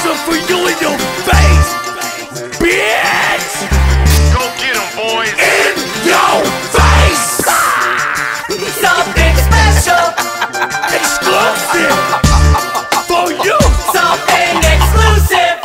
special for you in your face, bitch! Go get 'em, boys! In your face! Something special, Exclusive for you! something exclusive.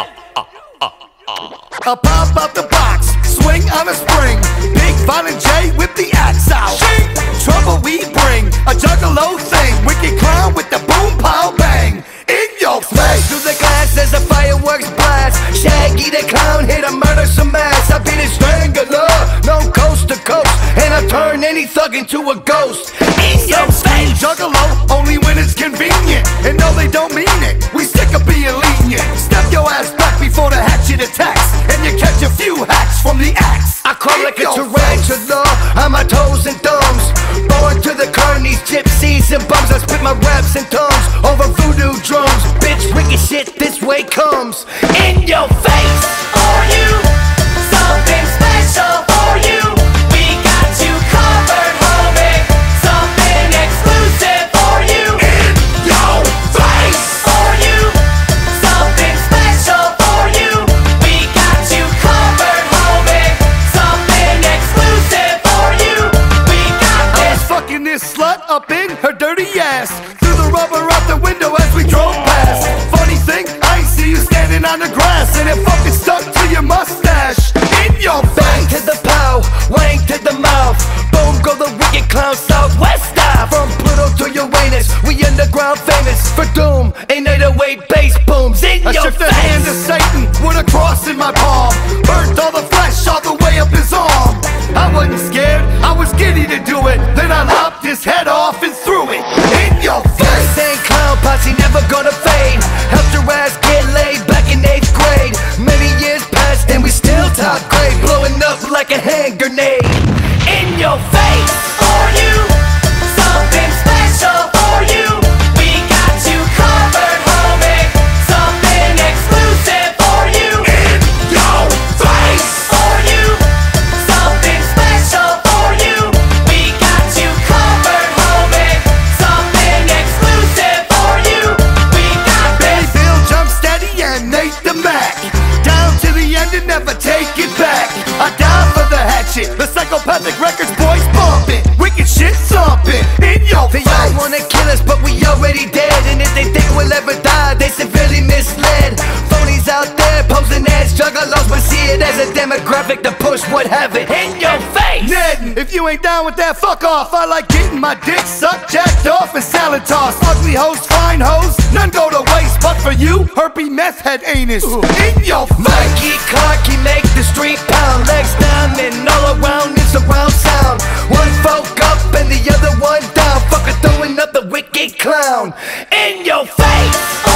I pop out the box, swing on a spring. Big Violent J with the axe out. Trouble we bring, a juggalo thing. Wicked clown with the boom pow bang. In your face. Through the glass as a fireworks blast. Shaggy the clown hit a murder some ass. I be the strangler, no coast to coast. And I turn any thug into a ghost. In your face. Juggalo only when it's convenient. And no, they don't mean it. We sick of being lenient. Step your ass back before the hatchet attacks. And you catch a few hacks from the axe. I crawl like a tarantula on my toes and thumbs. Born to the carnies, gypsies and bums. I spit my raps and tongues over voodoo drums. Bitch, wicked shit this way comes. In your face. For you, something special for you. We got you covered, homie. Something exclusive for you. In your face! For you, something special for you. We got you covered, homie. Something exclusive for you. We got I this. was fucking this slut up in her dirty ass. Threw the rubber out the window as we drove past. Funny thing, I ain't see you standing on the grass. And it fucking stuck to your mustache. In your bang to the pow, wang to the mouth. Boom go the wicked clown southwest style. From Pluto to Uranus, we underground famous for doom. Ain't 808 bass booms in I your shook face. the hand of Satan with a cross in my palm. Burnt all the flesh all the way up his arm. I wasn't scared, I was giddy to do it. Then I lopped his head off and threw it in your face. Same clown posse never gonna fade. Helped your ass get laid back in 8th grade. Many years passed and we still top grade. Blowing up like a hand grenade. In your face. For you, something special for you. We got you covered, homie. Something exclusive for you. In your face! For you, something special for you. We got you covered, homie. Something exclusive for you. We got Billy this. Bill, Jump Steady, and Nate the Mac. Down to the end and never take it back. I die for the hatchet. The Psychopathic Records boys bumping. Wicked shit thumping. In your face. They all wanna kill us, but we already dead. And if they think we'll ever die, they severely misled. Phonies out there posing as juggalos, but see it as a demographic to push what have it. In your face. Ned, if you ain't down with that, fuck off. I like getting my dick sucked, jacked off, and salad tossed. Ugly hoes, fine hoes, none go to waste. But for you, herpy meth head anus. In your face. Mikey Clark, he make the street pound. Legs down and all around, it's around sound. One folk up and the other one down. Fucker throwing up the wicked clown. In your face.